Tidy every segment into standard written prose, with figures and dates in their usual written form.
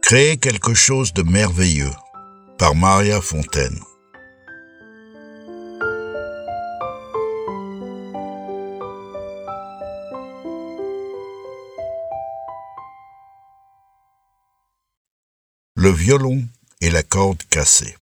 Créer quelque chose de merveilleux par Maria Fontaine. Le violon et la corde cassée.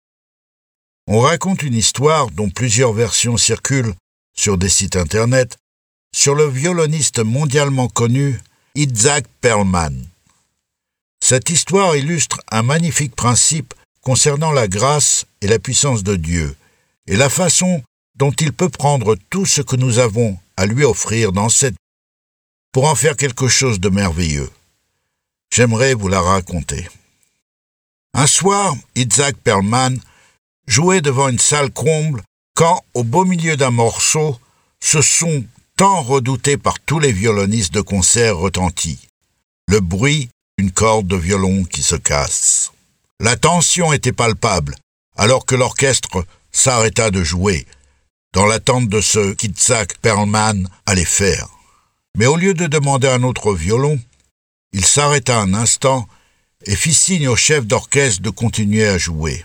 On raconte une histoire dont plusieurs versions circulent sur des sites internet sur le violoniste mondialement connu Itzhak Perlman. Cette histoire illustre un magnifique principe concernant la grâce et la puissance de Dieu et la façon dont il peut prendre tout ce que nous avons à lui offrir dans cette vie pour en faire quelque chose de merveilleux. J'aimerais vous la raconter. Un soir, Itzhak Perlman jouait devant une salle comble quand, au beau milieu d'un morceau, ce son tant redouté par tous les violonistes de concert retentit. Le bruit d'une corde de violon qui se casse. La tension était palpable, alors que l'orchestre s'arrêta de jouer, dans l'attente de ce qu'Itzhak Perlman allait faire. Mais au lieu de demander un autre violon, il s'arrêta un instant et fit signe au chef d'orchestre de continuer à jouer.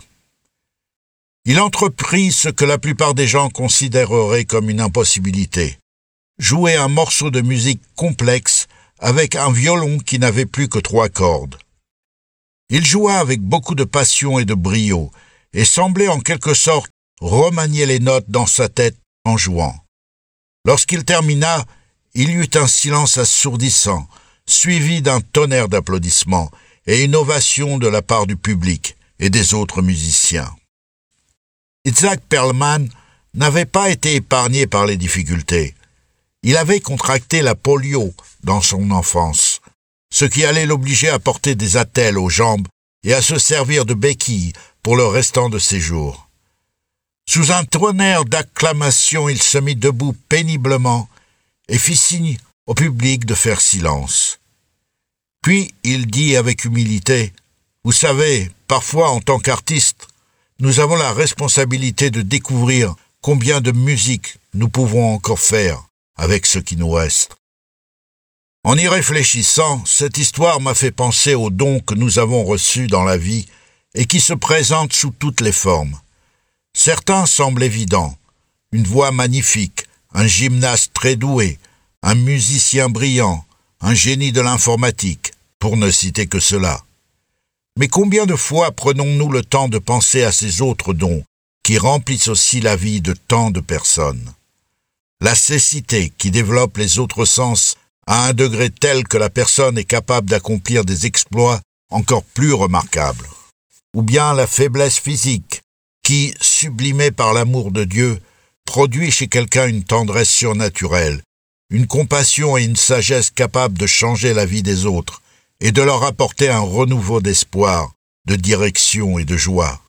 Il entreprit ce que la plupart des gens considéreraient comme une impossibilité, jouer un morceau de musique complexe avec un violon qui n'avait plus que 3 cordes. Il joua avec beaucoup de passion et de brio, et semblait en quelque sorte remanier les notes dans sa tête en jouant. Lorsqu'il termina, il y eut un silence assourdissant, suivi d'un tonnerre d'applaudissements et une ovation de la part du public et des autres musiciens. Itzhak Perlman n'avait pas été épargné par les difficultés. Il avait contracté la polio dans son enfance, ce qui allait l'obliger à porter des attelles aux jambes et à se servir de béquilles pour le restant de ses jours. Sous un tonnerre d'acclamations, il se mit debout péniblement et fit signe au public de faire silence. Puis il dit avec humilité, « Vous savez, parfois en tant qu'artiste, nous avons la responsabilité de découvrir combien de musique nous pouvons encore faire avec ce qui nous reste. » En y réfléchissant, cette histoire m'a fait penser aux dons que nous avons reçus dans la vie et qui se présentent sous toutes les formes. Certains semblent évidents, une voix magnifique, un gymnaste très doué, un musicien brillant, un génie de l'informatique, pour ne citer que cela. Mais combien de fois prenons-nous le temps de penser à ces autres dons qui remplissent aussi la vie de tant de personnes? La cécité qui développe les autres sens à un degré tel que la personne est capable d'accomplir des exploits encore plus remarquables. Ou bien la faiblesse physique qui, sublimée par l'amour de Dieu, produit chez quelqu'un une tendresse surnaturelle, une compassion et une sagesse capables de changer la vie des autres et de leur apporter un renouveau d'espoir, de direction et de joie.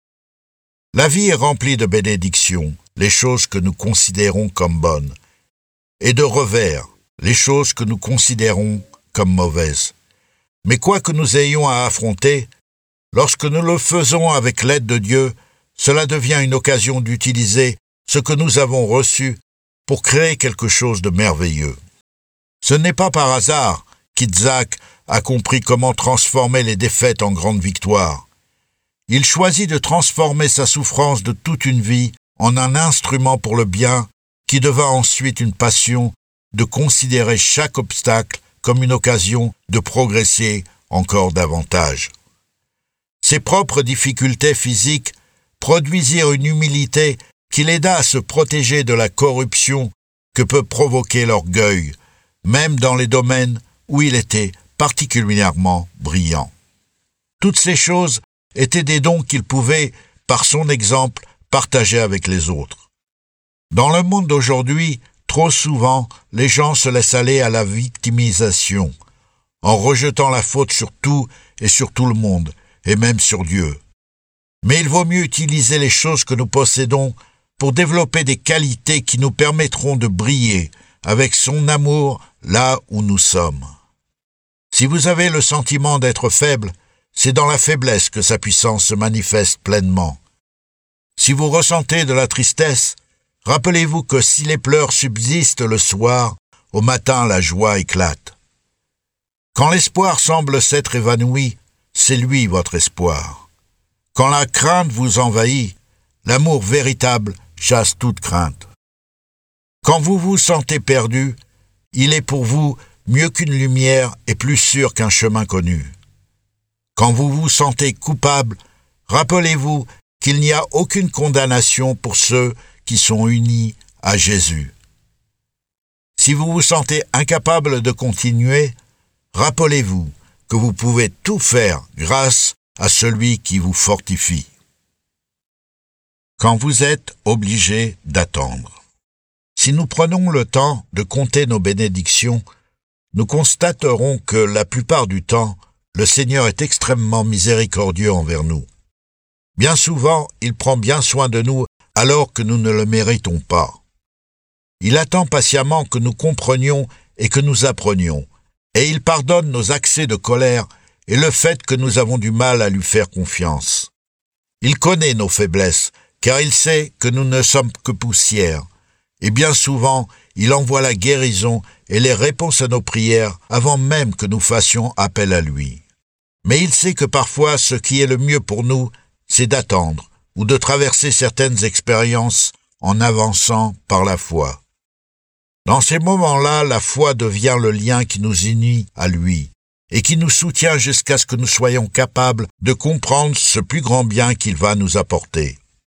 La vie est remplie de bénédictions, les choses que nous considérons comme bonnes, et de revers, les choses que nous considérons comme mauvaises. Mais quoi que nous ayons à affronter, lorsque nous le faisons avec l'aide de Dieu, cela devient une occasion d'utiliser ce que nous avons reçu pour créer quelque chose de merveilleux. Ce n'est pas par hasard qu'Itzhak a compris comment transformer les défaites en grandes victoires. Il choisit de transformer sa souffrance de toute une vie en un instrument pour le bien qui devint ensuite une passion de considérer chaque obstacle comme une occasion de progresser encore davantage. Ses propres difficultés physiques produisirent une humilité qui l'aida à se protéger de la corruption que peut provoquer l'orgueil, même dans les domaines où il était particulièrement brillant. Toutes ces choses étaient des dons qu'il pouvait, par son exemple, partager avec les autres. Dans le monde d'aujourd'hui, trop souvent, les gens se laissent aller à la victimisation, en rejetant la faute sur tout et sur tout le monde, et même sur Dieu. Mais il vaut mieux utiliser les choses que nous possédons pour développer des qualités qui nous permettront de briller avec son amour là où nous sommes. Si vous avez le sentiment d'être faible, c'est dans la faiblesse que sa puissance se manifeste pleinement. Si vous ressentez de la tristesse, rappelez-vous que si les pleurs subsistent le soir, au matin la joie éclate. Quand l'espoir semble s'être évanoui, c'est lui votre espoir. Quand la crainte vous envahit, l'amour véritable chasse toute crainte. Quand vous vous sentez perdu, il est pour vous mieux qu'une lumière et plus sûr qu'un chemin connu. Quand vous vous sentez coupable, rappelez-vous qu'il n'y a aucune condamnation pour ceux qui sont unis à Jésus. Si vous vous sentez incapable de continuer, rappelez-vous que vous pouvez tout faire grâce à celui qui vous fortifie. Quand vous êtes obligé d'attendre. Si nous prenons le temps de compter nos bénédictions, nous constaterons que la plupart du temps, le Seigneur est extrêmement miséricordieux envers nous. Bien souvent, il prend bien soin de nous alors que nous ne le méritons pas. Il attend patiemment que nous comprenions et que nous apprenions, et il pardonne nos accès de colère et le fait que nous avons du mal à lui faire confiance. Il connaît nos faiblesses, car il sait que nous ne sommes que poussière, et bien souvent, il envoie la guérison et les réponses à nos prières avant même que nous fassions appel à lui. Mais il sait que parfois, ce qui est le mieux pour nous, c'est d'attendre ou de traverser certaines expériences en avançant par la foi. Dans ces moments-là, la foi devient le lien qui nous unit à lui et qui nous soutient jusqu'à ce que nous soyons capables de comprendre ce plus grand bien qu'il va nous apporter.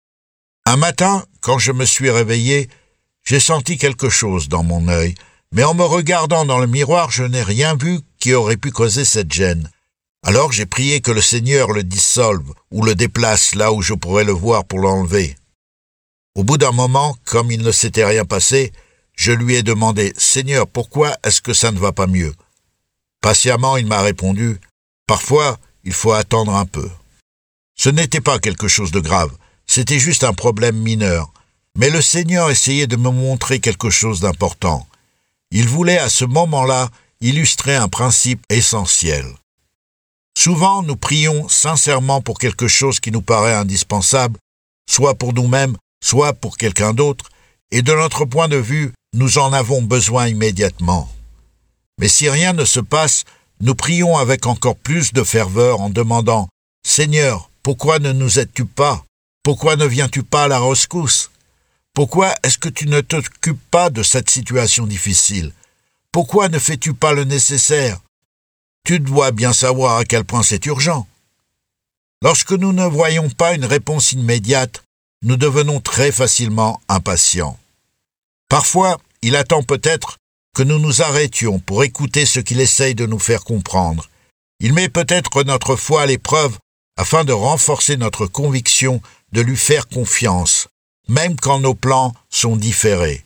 Un matin, quand je me suis réveillé, j'ai senti quelque chose dans mon œil, mais en me regardant dans le miroir, je n'ai rien vu qui aurait pu causer cette gêne. Alors j'ai prié que le Seigneur le dissolve ou le déplace là où je pourrais le voir pour l'enlever. Au bout d'un moment, comme il ne s'était rien passé, je lui ai demandé « Seigneur, pourquoi est-ce que ça ne va pas mieux ?» Patiemment, il m'a répondu « Parfois, il faut attendre un peu. » Ce n'était pas quelque chose de grave, c'était juste un problème mineur. Mais le Seigneur essayait de me montrer quelque chose d'important. Il voulait à ce moment-là illustrer un principe essentiel. Souvent, nous prions sincèrement pour quelque chose qui nous paraît indispensable, soit pour nous-mêmes, soit pour quelqu'un d'autre, et de notre point de vue, nous en avons besoin immédiatement. Mais si rien ne se passe, nous prions avec encore plus de ferveur en demandant « Seigneur, pourquoi ne nous aides-tu pas? Pourquoi ne viens-tu pas à la rescousse? Pourquoi est-ce que tu ne t'occupes pas de cette situation difficile? Pourquoi ne fais-tu pas le nécessaire? Tu dois bien savoir à quel point c'est urgent. » Lorsque nous ne voyons pas une réponse immédiate, nous devenons très facilement impatients. Parfois, il attend peut-être que nous nous arrêtions pour écouter ce qu'il essaye de nous faire comprendre. Il met peut-être notre foi à l'épreuve afin de renforcer notre conviction de lui faire confiance, même quand nos plans sont différés.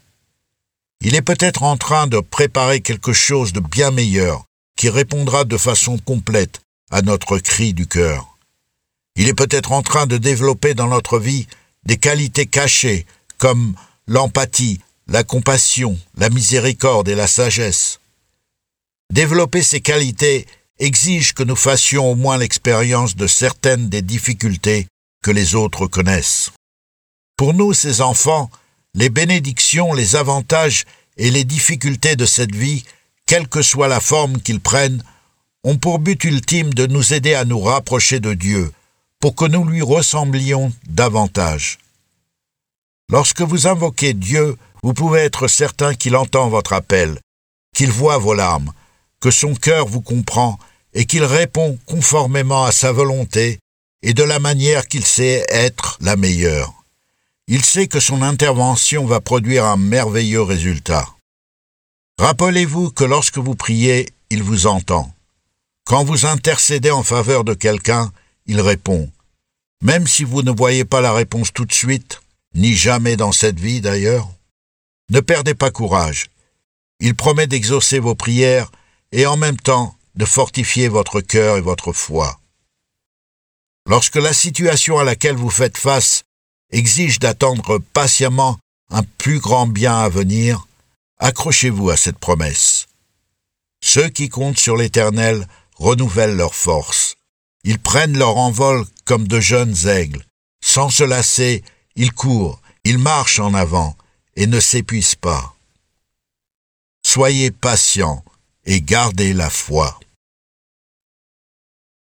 Il est peut-être en train de préparer quelque chose de bien meilleur, qui répondra de façon complète à notre cri du cœur. Il est peut-être en train de développer dans notre vie des qualités cachées, comme l'empathie, la compassion, la miséricorde et la sagesse. Développer ces qualités exige que nous fassions au moins l'expérience de certaines des difficultés que les autres connaissent. Pour nous, ces enfants, les bénédictions, les avantages et les difficultés de cette vie, quelle que soit la forme qu'ils prennent, ont pour but ultime de nous aider à nous rapprocher de Dieu, pour que nous lui ressemblions davantage. Lorsque vous invoquez Dieu, vous pouvez être certain qu'il entend votre appel, qu'il voit vos larmes, que son cœur vous comprend et qu'il répond conformément à sa volonté et de la manière qu'il sait être la meilleure. Il sait que son intervention va produire un merveilleux résultat. Rappelez-vous que lorsque vous priez, il vous entend. Quand vous intercédez en faveur de quelqu'un, il répond. Même si vous ne voyez pas la réponse tout de suite, ni jamais dans cette vie d'ailleurs, ne perdez pas courage. Il promet d'exaucer vos prières et en même temps de fortifier votre cœur et votre foi. Lorsque la situation à laquelle vous faites face exige d'attendre patiemment un plus grand bien à venir, accrochez-vous à cette promesse. Ceux qui comptent sur l'Éternel renouvellent leurs forces. Ils prennent leur envol comme de jeunes aigles. Sans se lasser, ils courent, ils marchent en avant et ne s'épuisent pas. Soyez patients et gardez la foi.